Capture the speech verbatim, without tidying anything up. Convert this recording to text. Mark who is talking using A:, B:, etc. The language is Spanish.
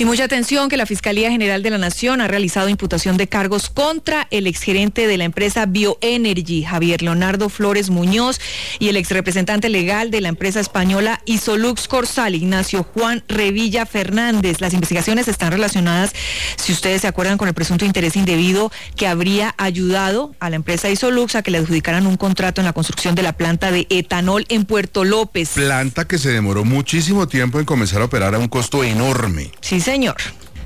A: Y mucha atención que la Fiscalía General de la Nación ha realizado imputación de cargos contra el exgerente de la empresa Bioenergy, Javier Leonardo Flores Muñoz, y el exrepresentante legal de la empresa española Isolux Corsal, Ignacio Juan Revilla Fernández. Las investigaciones están relacionadas, si ustedes se acuerdan, con el presunto interés indebido que habría ayudado a la empresa Isolux a que le adjudicaran un contrato en la construcción de la planta de etanol en Puerto López.
B: Planta que se demoró muchísimo tiempo en comenzar a operar a un costo enorme.
A: Sí, señor.